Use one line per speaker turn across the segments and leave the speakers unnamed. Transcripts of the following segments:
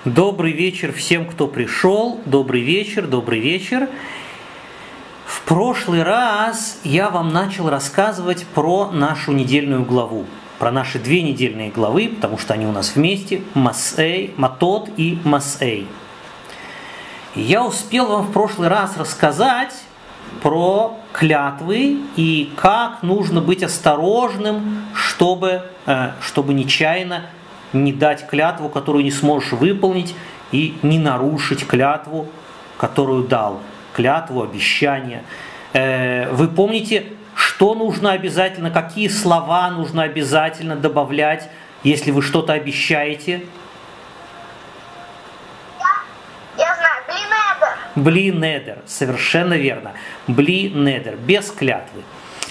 Добрый вечер всем, кто пришел. Добрый вечер, добрый вечер. В прошлый раз я вам начал рассказывать про нашу недельную главу, про наши две недельные главы, потому что они у нас вместе, Масей, Матот и Масей. И я успел вам в прошлый раз рассказать про клятвы и как нужно быть осторожным, чтобы нечаянно не дать клятву, которую не сможешь выполнить, и не нарушить клятву, которую дал. Клятву, обещание. Вы помните, что нужно обязательно, какие слова нужно обязательно добавлять, если вы что-то обещаете?
Я знаю, блинедер.
Блинедер, совершенно верно. Блинедер, без клятвы.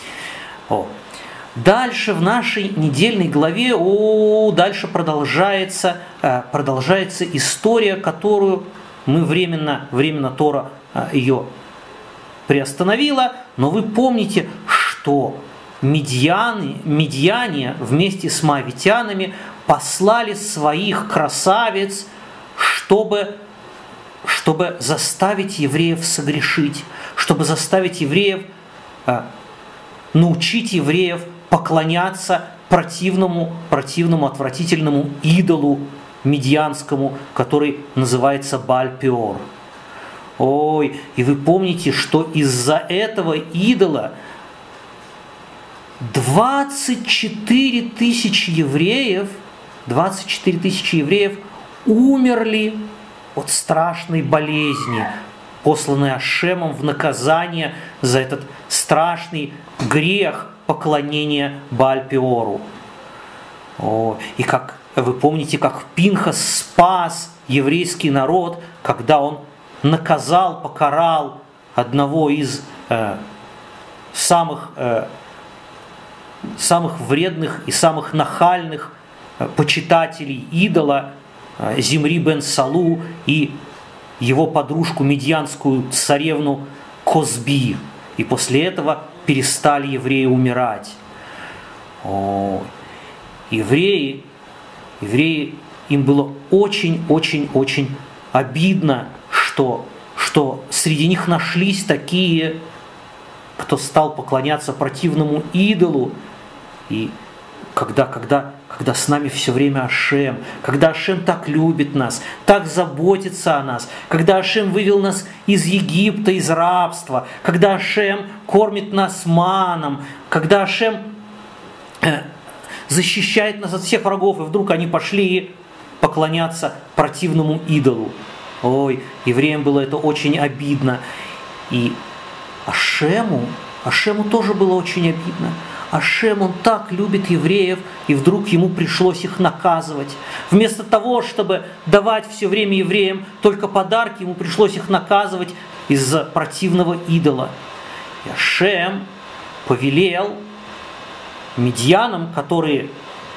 Дальше в нашей недельной главе дальше продолжается история, которую мы временно Тора ее приостановила, но вы помните, что медьяне вместе с моавитянами послали своих красавиц, чтобы заставить евреев согрешить, чтобы заставить евреев, научить евреев поклоняться противному, отвратительному идолу медьянскому, который называется Бааль-Пеор. И вы помните, что из-за этого идола 24 тысячи евреев умерли от страшной болезни, посланной Ашемом в наказание за этот страшный грех поклонения Бааль-Пеору. И как вы помните, как Пинхас спас еврейский народ, когда он покарал одного из самых вредных и самых нахальных почитателей идола Зимри бен Салу и его подружку медьянскую царевну Козби. И после этого перестали евреи умирать. Евреи, им было очень обидно, что среди них нашлись такие, кто стал поклоняться противному идолу. И когда с нами все время Ашем, когда Ашем так любит нас, так заботится о нас, когда Ашем вывел нас из Египта, из рабства, когда Ашем кормит нас маном, когда Ашем защищает нас от всех врагов, и вдруг они пошли поклоняться противному идолу. Евреям было это очень обидно. И Ашему тоже было очень обидно. Ашем, он так любит евреев, и вдруг ему пришлось их наказывать. Вместо того, чтобы давать все время евреям только подарки, ему пришлось их наказывать из-за противного идола. И Ашем повелел медьянам, которые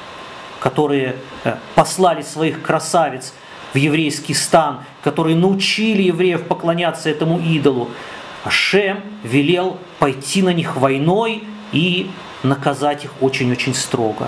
послали своих красавиц в еврейский стан, которые научили евреев поклоняться этому идолу, Ашем велел пойти на них войной и наказать их очень строго.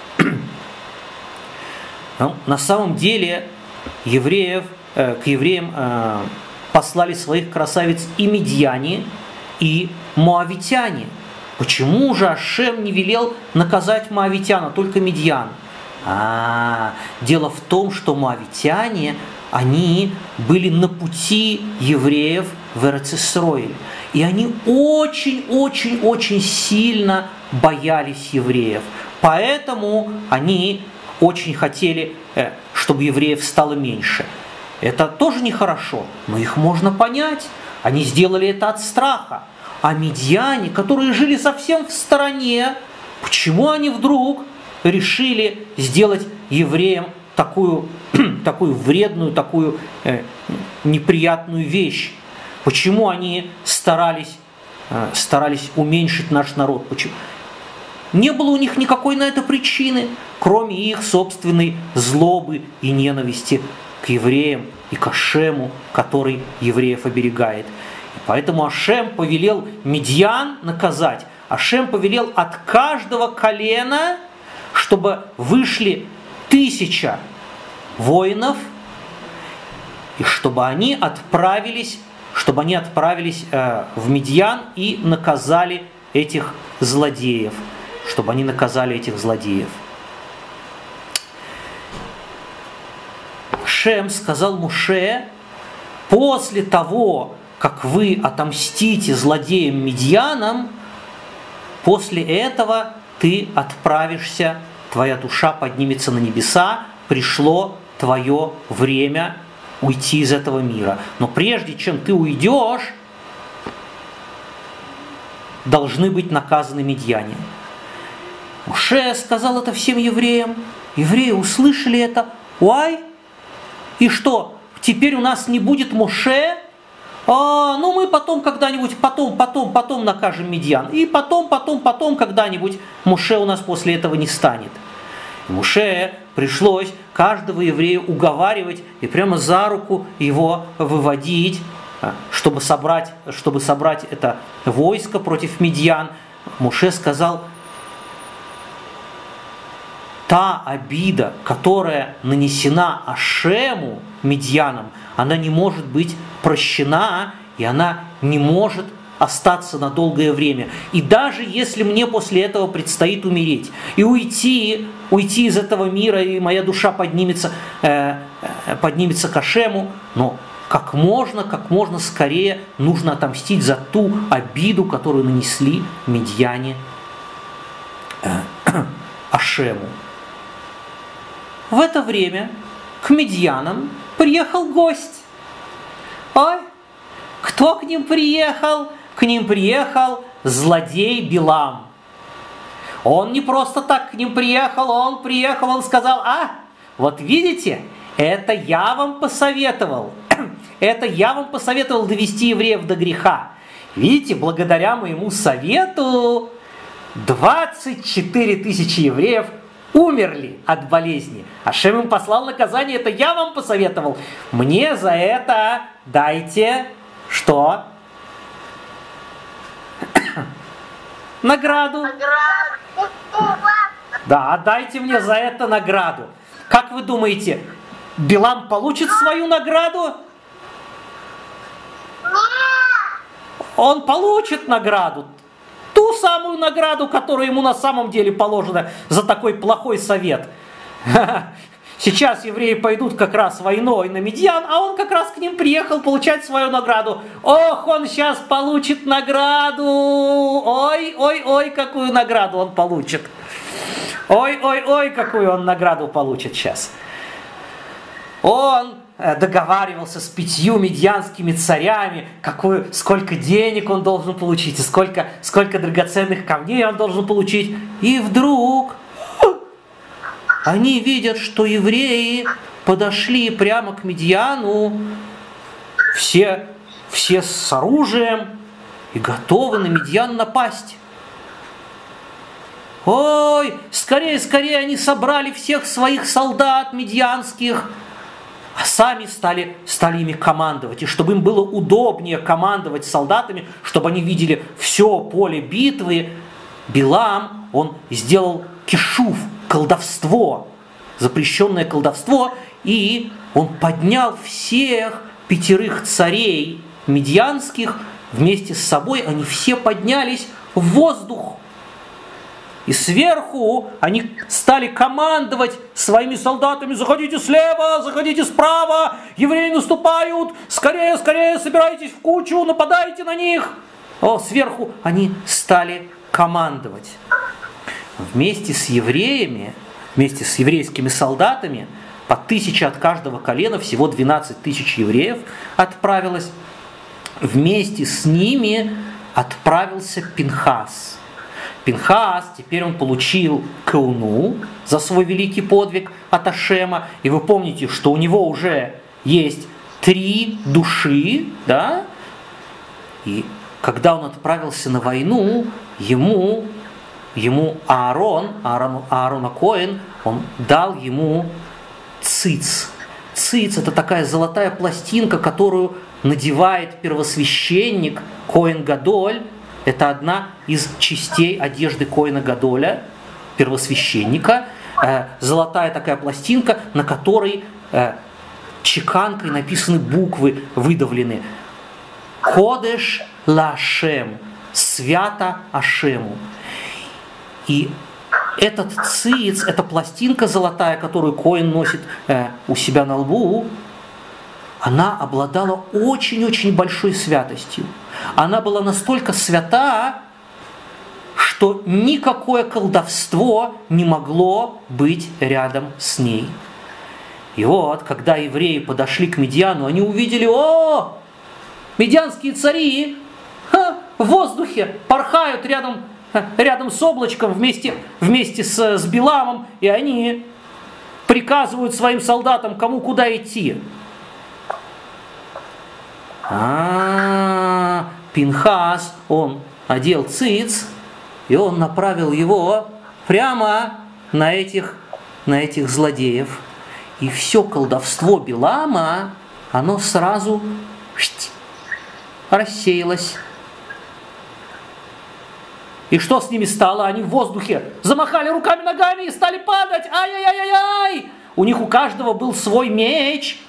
На самом деле к евреям послали своих красавиц и медьяне, и моавитяне. Почему же Ашем не велел наказать моавитян, а только медьян? Дело в том, что моавитяне, они были на пути евреев в Эрец-Исроэль. И они очень сильно боялись евреев. Поэтому они очень хотели, чтобы евреев стало меньше. Это тоже нехорошо, но их можно понять. Они сделали это от страха. А медьяне, которые жили совсем в стороне, почему они вдруг решили сделать евреям такую вредную, такую неприятную вещь? Почему они старались уменьшить наш народ? Почему? Не было у них никакой на это причины, кроме их собственной злобы и ненависти к евреям и к Ашему, который евреев оберегает. И поэтому Ашем повелел медьян наказать. Ашем повелел от каждого колена, чтобы вышли 1000 воинов и чтобы они отправились в Мидьян и наказали этих злодеев. Чтобы они наказали этих злодеев. Шем сказал Моше: после того, как вы отомстите злодеям Мидьянам, после этого ты отправишься, твоя душа поднимется на небеса, пришло твое время уйти из этого мира. Но прежде чем ты уйдешь, должны быть наказаны мидьяне. Моше сказал это всем евреям. Евреи услышали это. Уай! И что, теперь у нас не будет Моше? Ну мы потом когда-нибудь, потом накажем Мидьян. И потом когда-нибудь Моше у нас после этого не станет. И Моше пришлось каждого еврея уговаривать и прямо за руку его выводить, чтобы собрать это войско против Мидьян. Моше сказал: та обида, которая нанесена Ашему, Мидьянам, она не может быть прощена, и она не может остаться на долгое время. И даже если мне после этого предстоит умереть и уйти из этого мира, и моя душа поднимется к Ашему, но как можно скорее нужно отомстить за ту обиду, которую нанесли мидьяне Ашему. В это время к мидьянам приехал гость. Ой, кто к ним приехал? К ним приехал злодей Билам. Он не просто так к ним приехал, он сказал: вот видите, это я вам посоветовал. Это я вам посоветовал довести евреев до греха. Видите, благодаря моему совету 24 тысячи евреев умерли от болезни. Ашем им послал наказание, это я вам посоветовал. Мне за это дайте что? Награду. Да, дайте мне за это награду. Как вы думаете, Билам получит свою награду? Он получит награду. Ту самую награду, которая ему на самом деле положена за такой плохой совет. Сейчас евреи пойдут как раз войной на Мидьян, а он как раз к ним приехал получать свою награду. Ох, он сейчас получит награду! Ой, какую награду он получит! Ой, какую он награду получит сейчас! Он договаривался с 5 мидьянскими царями, сколько денег он должен получить, и сколько драгоценных камней он должен получить. И вдруг они видят, что евреи подошли прямо к Мидьяну, все с оружием и готовы на Мидьян напасть. Ой, скорее они собрали всех своих солдат мидьянских, а сами стали ими командовать. И чтобы им было удобнее командовать солдатами, чтобы они видели все поле битвы, Билам, он сделал кишув, колдовство, запрещенное колдовство, и он поднял всех 5 царей мидьянских вместе с собой, они все поднялись в воздух. И сверху они стали командовать своими солдатами: заходите слева, заходите справа, евреи наступают, скорее, собирайтесь в кучу, нападайте на них. Сверху они стали командовать. Вместе с евреями, вместе с еврейскими солдатами, по 1000 от каждого колена, всего 12 тысяч евреев отправилось. Вместе с ними отправился Пинхас. Пинхас, теперь он получил кауну за свой великий подвиг от Ашема. И вы помните, что у него уже есть 3 души, да? И когда он отправился на войну, ему Аарон ха-Коэн, он дал ему циц. Циц – это такая золотая пластинка, которую надевает первосвященник Коэн Гадоль. Это одна из частей одежды Коэна Гадоля, первосвященника. Золотая такая пластинка, на которой чеканкой написаны буквы, выдавлены. Кодеш лашем, свято Ашему. И этот циц, эта пластинка золотая, которую коэн носит у себя на лбу, она обладала очень-очень большой святостью. Она была настолько свята, что никакое колдовство не могло быть рядом с ней. И вот, когда евреи подошли к Мидьяну, они увидели: о, мидьянские цари в воздухе порхают рядом с облачком вместе с Биламом, и они приказывают своим солдатам, кому куда идти. Пинхас, он одел циц, и он направил его прямо на этих злодеев. И все колдовство Билама, оно сразу рассеялось. И что с ними стало? Они в воздухе замахали руками, ногами и стали падать. Ай-яй-яй-яй! У них у каждого был свой меч.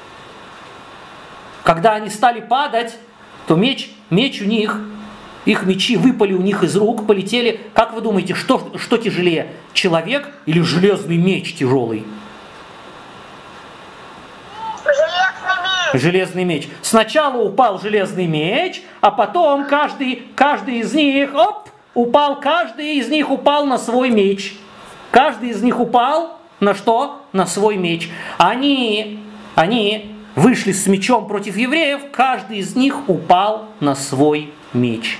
Когда они стали падать, то меч у них, их мечи выпали у них из рук, полетели. Как вы думаете, что тяжелее? Человек или железный меч тяжелый? Железный меч. Сначала упал железный меч, а потом каждый из них, каждый из них упал на свой меч. Каждый из них упал на что? На свой меч. Они вышли с мечом против евреев, каждый из них упал на свой меч.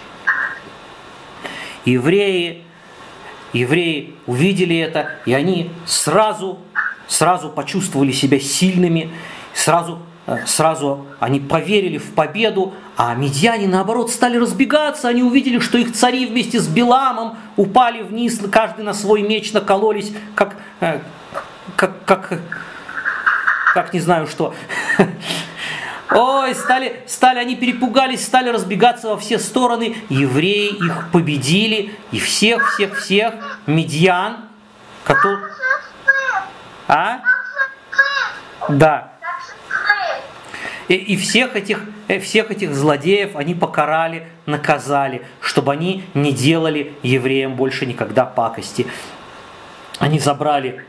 Евреи увидели это, и они сразу почувствовали себя сильными, сразу они поверили в победу, а мидьяне, наоборот, стали разбегаться. Они увидели, что их цари вместе с Биламом упали вниз, каждый на свой меч накололись, как не знаю что. Ой, стали они перепугались, стали разбегаться во все стороны. Евреи их победили, и всех мидьян, которые... Да. И всех этих злодеев они покарали, наказали, чтобы они не делали евреям больше никогда пакости. Они забрали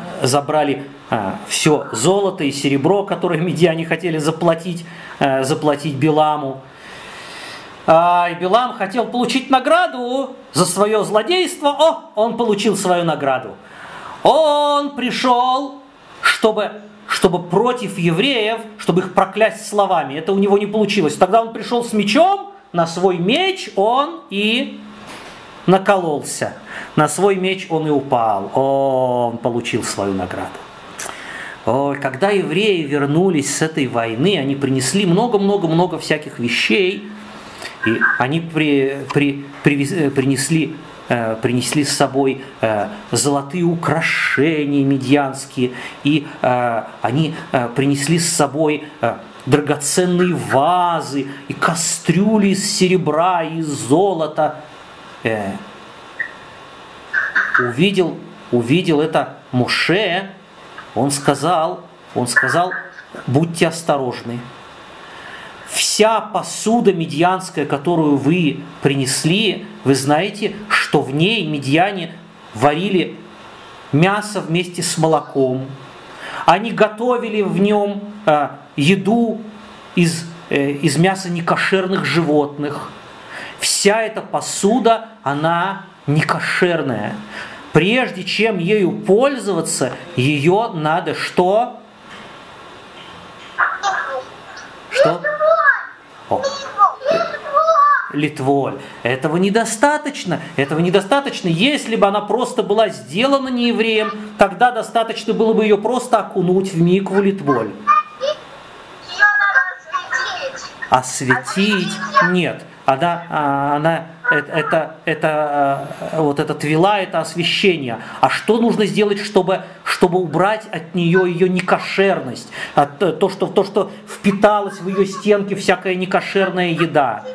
все золото и серебро, которое мидьяне хотели заплатить Биламу. И Билам хотел получить награду за свое злодейство. Он получил свою награду. Он пришел, чтобы против евреев, чтобы их проклясть словами. Это у него не получилось. Тогда он пришел с мечом, на свой меч он и накололся. На свой меч он и упал. Он получил свою награду. Когда евреи вернулись с этой войны, они принесли много-много-много всяких вещей. И они принесли с собой золотые украшения медианские, и они принесли с собой драгоценные вазы и кастрюли из серебра и из золота. Увидел это Моше, он сказал, будьте осторожны. Вся посуда медианская, которую вы принесли, вы знаете, что в ней медиане варили мясо вместе с молоком. Они готовили в нем еду из мяса некошерных животных. Вся эта посуда, она некошерная. Прежде чем ею пользоваться, ее надо что? Что? Литволь. Этого недостаточно. Если бы она просто была сделана не евреем, тогда достаточно было бы ее просто окунуть в микву литволь.
Ее надо осветить.
Осветить? Нет. Вот эта твила, это освящение. А что нужно сделать, чтобы убрать от нее ее некошерность, то, что впиталось в ее стенки всякая некошерная еда?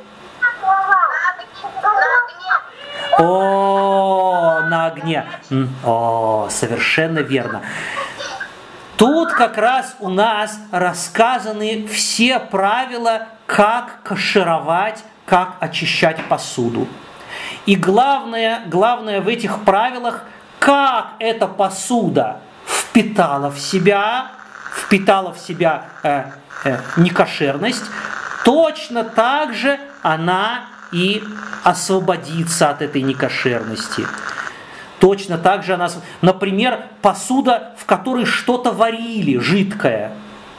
На огне. Совершенно верно. Тут как раз у нас рассказаны все правила, как кашировать, как очищать посуду. И главное в этих правилах, как эта посуда впитала в себя некошерность, точно так же она и освободится от этой некошерности. Точно так же она... Например, посуда, в которой что-то варили, жидкое.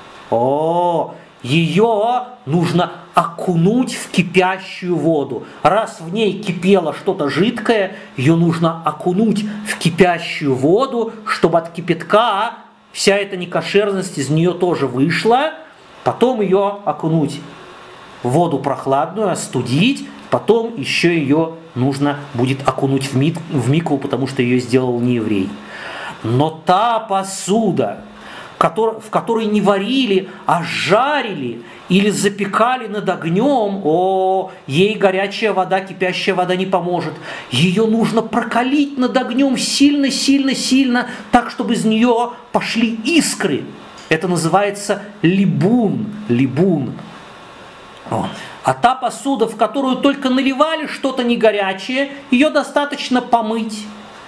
Ее нужно окунуть в кипящую воду. Раз в ней кипело что-то жидкое, ее нужно окунуть в кипящую воду, чтобы от кипятка вся эта некошерность из нее тоже вышла. Потом ее окунуть в воду прохладную, остудить. Потом еще ее нужно будет окунуть в микву, потому что ее сделал не еврей. Но та посуда, в которой не варили, а жарили или запекали над огнем, ей горячая вода, кипящая вода не поможет. Ее нужно прокалить над огнем сильно, так, чтобы из нее пошли искры. Это называется либун. А та посуда, в которую только наливали что-то негорячее, ее достаточно помыть.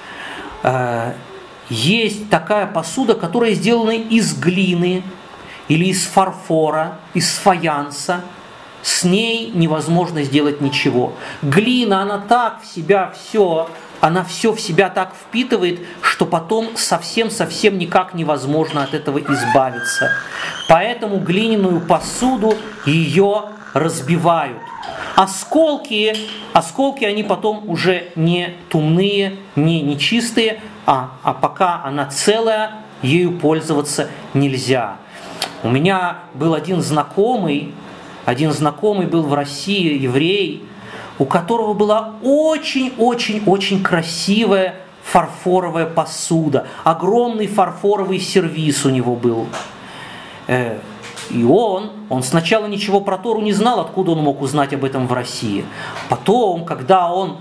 Есть такая посуда, которая сделана из глины или из фарфора, из фаянса. С ней невозможно сделать ничего. Глина, она так в себя все в себя так впитывает, что потом совсем никак невозможно от этого избавиться. Поэтому глиняную посуду ее разбивают. Осколки, они потом уже не тумные, не нечистые, а пока она целая, ею пользоваться нельзя. У меня был один знакомый был в России, еврей, у которого была очень красивая фарфоровая посуда. Огромный фарфоровый сервиз у него был. И он сначала ничего про Тору не знал, откуда он мог узнать об этом в России. Потом, когда он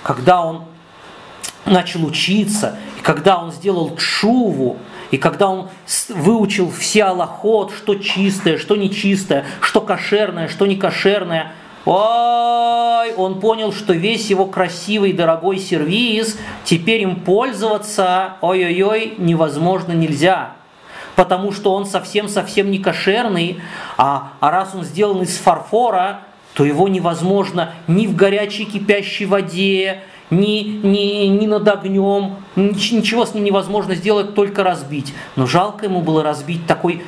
начал учиться, и когда он сделал тшуву, и когда он выучил все алахот, что чистое, что нечистое, что кошерное, что не кошерное, он понял, что весь его красивый, дорогой сервиз, теперь им пользоваться, невозможно, нельзя. Потому что он совсем не кошерный, а раз он сделан из фарфора, то его невозможно ни в горячей кипящей воде, ни над огнем, ничего с ним невозможно сделать, только разбить. Но жалко ему было разбить такие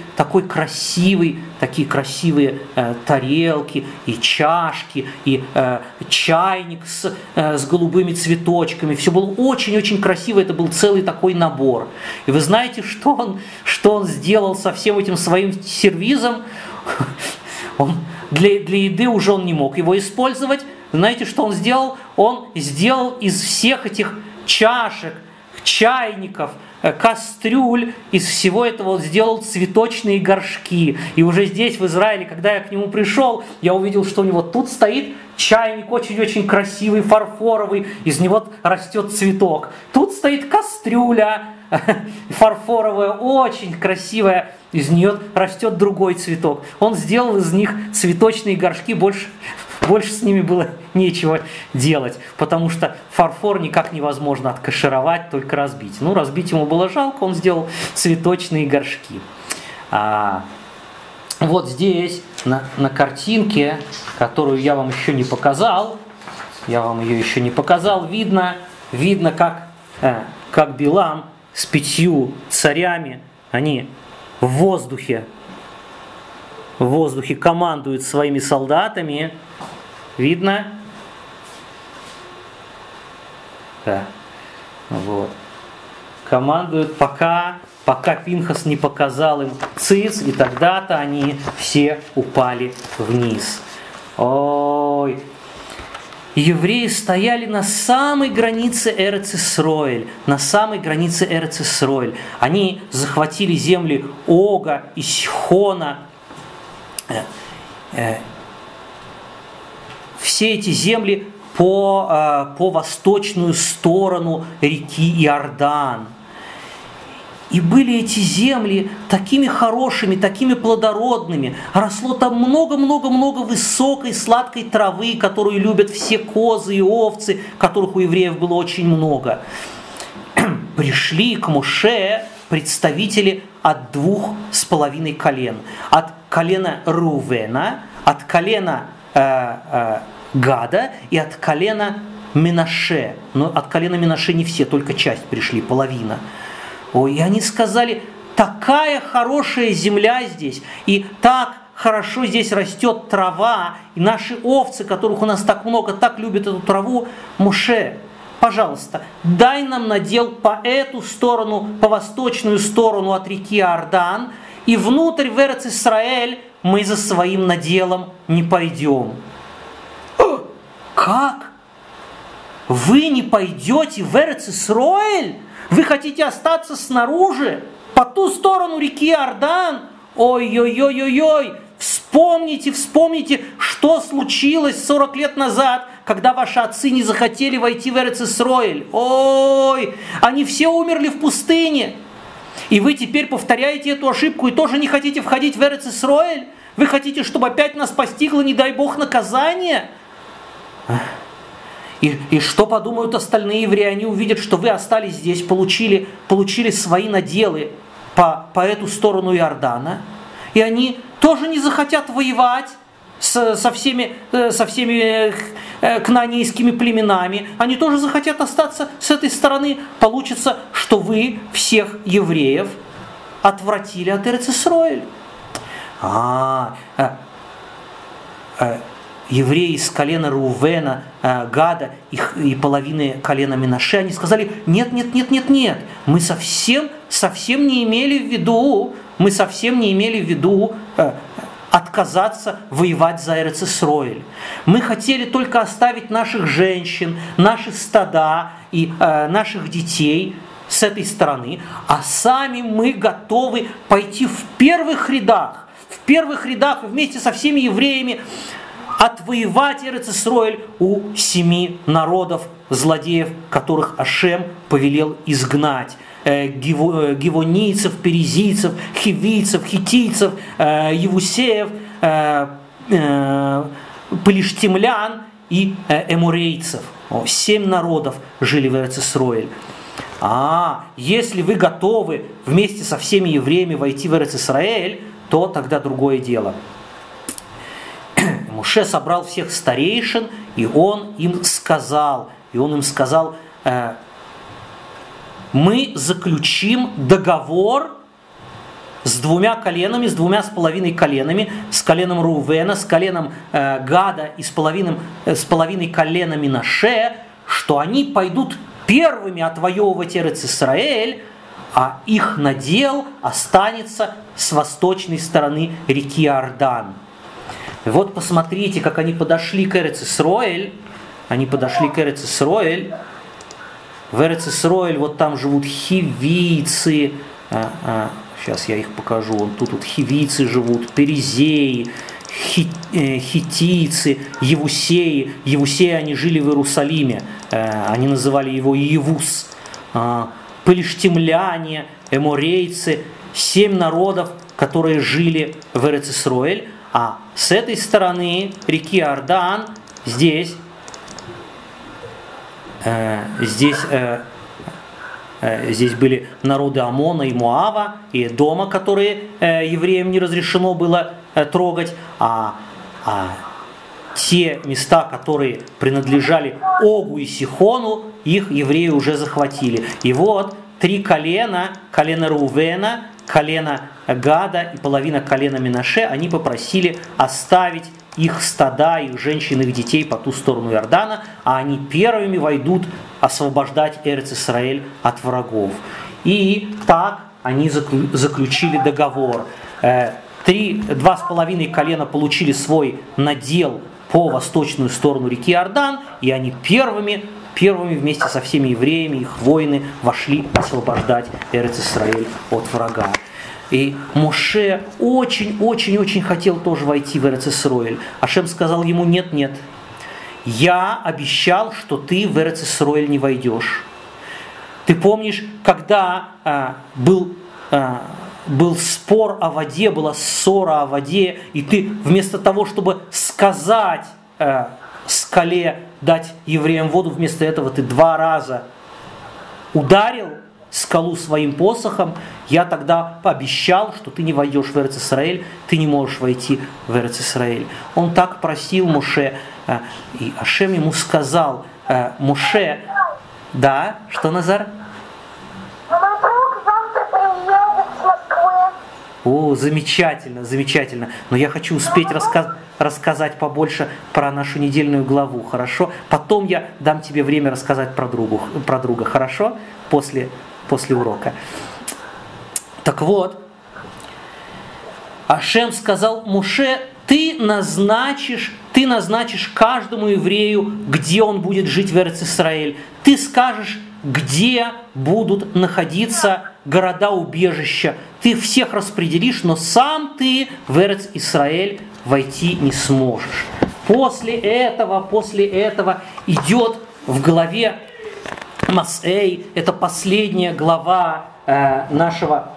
красивые тарелки, и чашки, и чайник с голубыми цветочками. Все было очень красиво, это был целый такой набор. И вы знаете, что он сделал со всем этим своим сервизом? Для еды уже он не мог его использовать. Знаете, что он сделал? Он сделал из всех этих чашек, чайников, кастрюль, из всего этого он сделал цветочные горшки. И уже здесь, в Израиле, когда я к нему пришел, я увидел, что у него тут стоит чайник очень красивый, фарфоровый, из него растет цветок. Тут стоит кастрюля фарфоровая, очень красивая, из нее растет другой цветок. Он сделал из них цветочные горшки, больше с ними было нечего делать, потому что фарфор никак невозможно откашировать, только разбить. Разбить ему было жалко, он сделал цветочные горшки. Вот здесь, на картинке, которую я вам еще не показал, видно, как Билам с 5 царями, они в воздухе командуют своими солдатами. Видно? Да. Вот. Командуют, пока Пинхас не показал им циц, и тогда-то они все упали вниз. Евреи стояли на самой границе Эрец-Исроэль, Они захватили земли Ога и Сихона. Все эти земли по восточную сторону реки Иордан. И были эти земли такими хорошими, такими плодородными. Росло там много-много-много высокой сладкой травы, которую любят все козы и овцы, которых у евреев было очень много. Пришли к Моше представители от 2,5 колен. От колена Рувена, от колена Гада и от колена Менаше. Но от колена Менаше не все, только часть пришли, половина. Ой, и они сказали, такая хорошая земля здесь, и так хорошо здесь растет трава, и наши овцы, которых у нас так много, так любят эту траву. Моше, пожалуйста, дай нам надел по эту сторону, по восточную сторону от реки Иордан, и внутрь в Эрец-Исраэль мы за своим наделом не пойдем. Как? Вы не пойдете в Эрец-Исраэль? Вы хотите остаться снаружи, по ту сторону реки Иордан? Ой-ой-ой-ой-ой! Вспомните, что случилось 40 лет назад, когда ваши отцы не захотели войти в Эрец-Исраэль. Ой, они все умерли в пустыне. И вы теперь повторяете эту ошибку и тоже не хотите входить в Эрец-Исраэль? Вы хотите, чтобы опять нас постигло, не дай Бог, наказание? И что подумают остальные евреи? Они увидят, что вы остались здесь, получили свои наделы по эту сторону Иордана. И они тоже не захотят воевать со всеми кнаанейскими племенами. Они тоже захотят остаться с этой стороны. Получится, что вы всех евреев отвратили от Эрец-Исраэль. Евреи из колена Рувена, Гада и половины колена Менаше, они сказали, нет, мы совсем не имели в виду отказаться воевать за Эрец-Исраэль. Мы хотели только оставить наших женщин, наши стада и наших детей с этой стороны, а сами мы готовы пойти в первых рядах вместе со всеми евреями отвоевать Эрец-Исраэль у 7 народов, злодеев, которых Ашем повелел изгнать. Гивонийцев, перезийцев, хивийцев, хиттийцев, евусеев, пелиштимлян и эморейцев. 7 народов жили в Эрец-Исраэль. Если вы готовы вместе со всеми евреями войти в Эрец-Исраэль, то тогда другое дело. Моше собрал всех старейшин, и он им сказал, мы заключим договор с 2 коленами, с 2,5 коленами, с коленом Рувена, с коленом Гада и с половиной колена Менаше, что они пойдут первыми отвоевывать Эрец-Исраэль, а их надел останется с восточной стороны реки Иордан. Вот посмотрите, как они подошли к Эрец-Исраэль. В Эрец-Исраэль вот там живут хивийцы. Сейчас я их покажу. Вон тут хивийцы живут, перезеи, хиттийцы, евусеи. Евусеи, они жили в Иерусалиме. Они называли его Иевус. Пелиштимляне, эморейцы. 7 народов, которые жили в Эрец-Исраэль. А с этой стороны реки Иордан здесь были народы Амона и Моава, и Эдома, которые евреям не разрешено было трогать, а те места, которые принадлежали Огу и Сихону, их евреи уже захватили. И вот 3 колена Рувена, колено Гада и половина колена Менаше, они попросили оставить их стада, их женщин, их детей по ту сторону Иордана, а они первыми войдут освобождать Эрец-Исраэль от врагов. И так они заключили договор. 2,5 колена получили свой надел по восточную сторону реки Иордан, и они первыми вместе со всеми евреями, их воины, вошли освобождать Эрец-Исраэль от врага. И Моше очень хотел тоже войти в Эрец-Исраэль. Ашем сказал ему: нет, я обещал, что ты в Эрец-Исраэль не войдешь. Ты помнишь, когда был был спор о воде, была ссора о воде, и ты вместо того, чтобы сказать скале дать евреям воду, вместо этого ты 2 раза ударил скалу своим посохом, я тогда пообещал, что ты не войдешь в Эрец-Исраэль, ты не можешь войти в Эрец-Исраэль. Он так просил Моше, и Ашем ему сказал: Моше, да, что, Назар?
Мой друг завтра приедет с Москвы.
О, замечательно, замечательно. Но я хочу успеть рассказать побольше про нашу недельную главу, хорошо? Потом я дам тебе время рассказать про друга, хорошо? После урока. Так вот, Ашем сказал: Моше, ты назначишь каждому еврею, где он будет жить в Эрец-Исраэль. Ты скажешь, где будут находиться города-убежища. Ты всех распределишь, но сам ты в Эрец-Исраэль войти не сможешь. После этого идет в главе Масей, это последняя глава нашего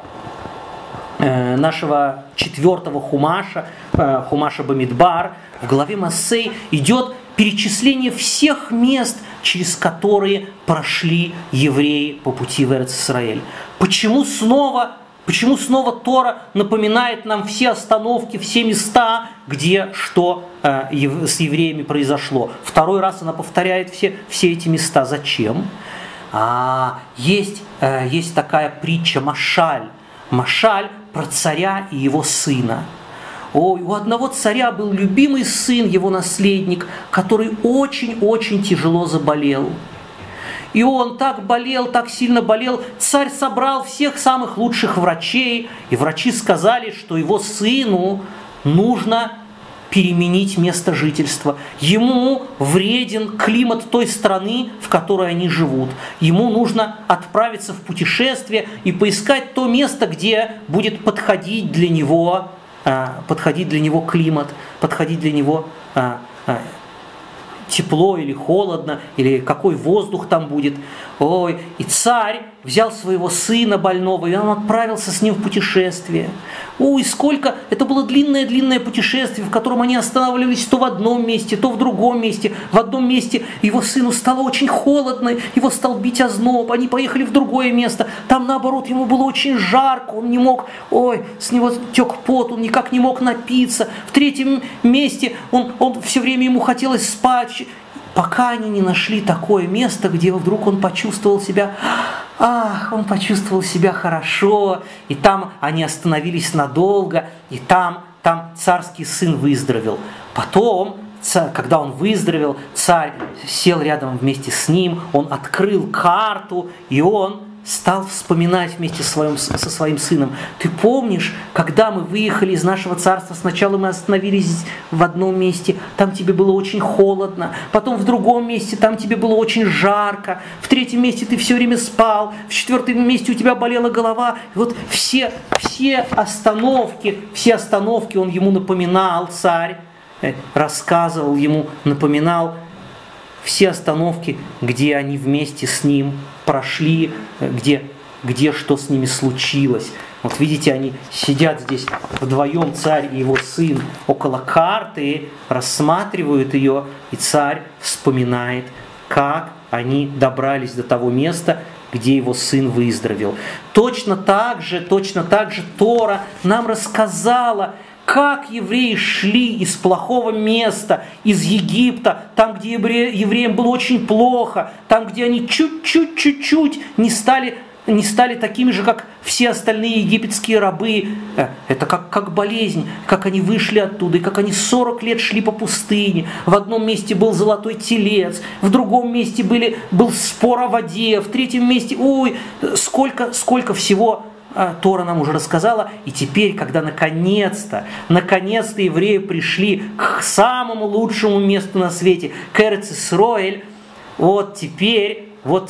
4-го Хумаша, Хумаша Бамидбар. В главе Масей идет перечисление всех мест, через которые прошли евреи по пути в Эрец-Исраэль. Почему снова Тора напоминает нам все остановки, все места, где что с евреями произошло? 2-й раз она повторяет все эти места. Зачем? Есть такая притча Машаль про царя и его сына. У одного царя был любимый сын, его наследник, который очень-очень тяжело заболел. И он так сильно болел, царь собрал всех самых лучших врачей, и врачи сказали, что его сыну нужно переменить место жительства. Ему вреден климат той страны, в которой они живут. Ему нужно отправиться в путешествие и поискать то место, где будет подходить для него климат, подходить для него тепло или холодно, или какой воздух там будет. И царь взял своего сына больного, и он отправился с ним в путешествие. Это было длинное путешествие, в котором они останавливались то в одном месте, то в другом месте. В одном месте его сыну стало очень холодно, его стал бить озноб, они поехали в другое место. Там, наоборот, ему было очень жарко, он не мог, с него тек пот, он никак не мог напиться. В 3-м месте он все время ему хотелось спать, пока они не нашли такое место, где вдруг он почувствовал себя хорошо, и там они остановились надолго, и там царский сын выздоровел. Потом, когда он выздоровел, царь сел рядом вместе с ним, он открыл карту, и он стал вспоминать вместе со своим сыном: ты помнишь, когда мы выехали из нашего царства, сначала мы остановились в одном месте, там тебе было очень холодно, потом в другом месте, там тебе было очень жарко, в 3-м месте ты все время спал, в 4-м месте у тебя болела голова. И вот все остановки он ему напоминал, царь рассказывал ему, напоминал все остановки, где они вместе с ним прошли, где что с ними случилось. Вот видите, они сидят здесь вдвоем, царь и его сын, около карты, рассматривают ее, и царь вспоминает, как они добрались до того места, где его сын выздоровел. Точно так же Тора нам рассказала, как евреи шли из плохого места, из Египта, там, где евреям было очень плохо, там, где они чуть-чуть не стали такими же, как все остальные египетские рабы. Это как болезнь, как они вышли оттуда, и как они 40 лет шли по пустыне. В одном месте был золотой телец, в другом месте был спор о воде, в 3-м месте, сколько всего Тора нам уже рассказала. И теперь, когда наконец-то евреи пришли к самому лучшему месту на свете, к Эрец-Исраэль, вот теперь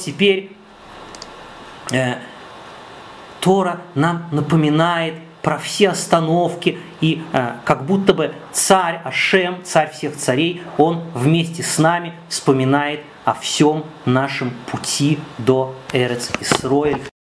Тора нам напоминает про все остановки, и как будто бы царь Ашем, царь всех царей, он вместе с нами вспоминает о всем нашем пути до Эрец-Исраэль.